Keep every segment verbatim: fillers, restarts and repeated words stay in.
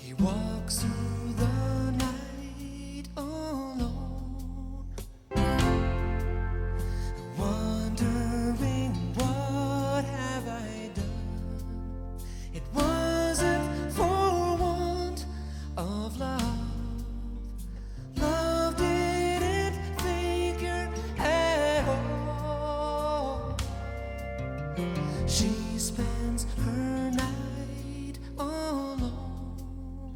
He walks through the night alone, wondering what have I done. It wasn't for want of love. Love didn't figure at all. She spends her night alone,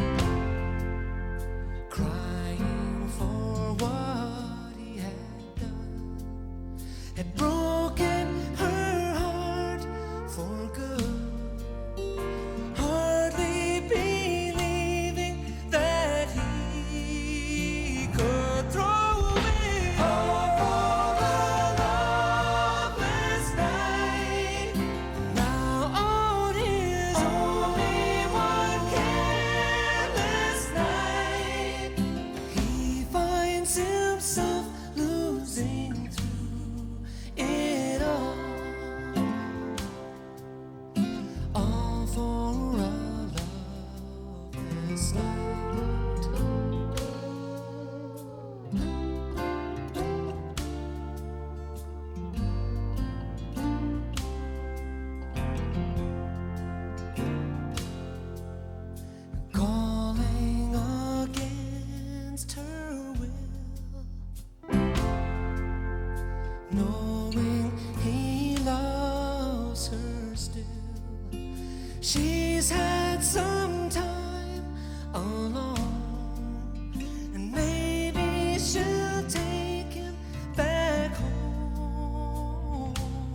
crying for what he had done, had broken her heart for good, hardly believing that he could throw away all the loveless night. Now on his only one careless night, he finds himself losing through it all, all for a loveless night. Calling against her will, knowing he loves her still. She's had some time alone, and maybe she'll take him back home.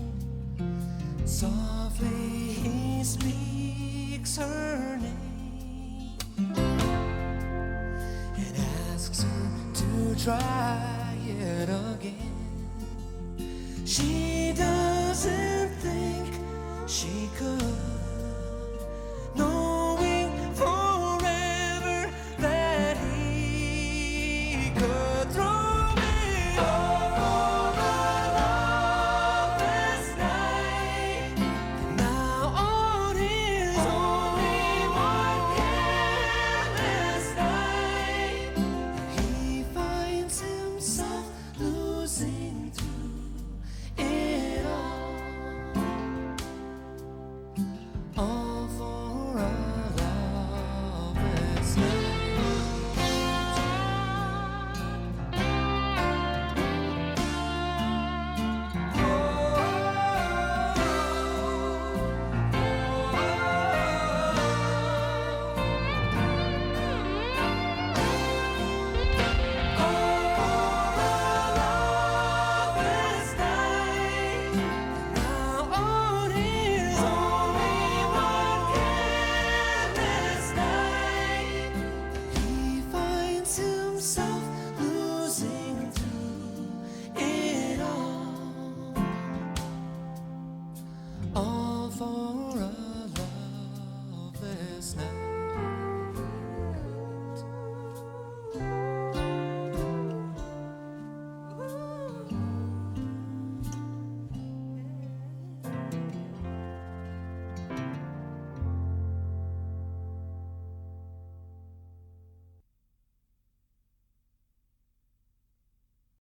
Softly he speaks her name and asks her to try it again. She doesn't think she could.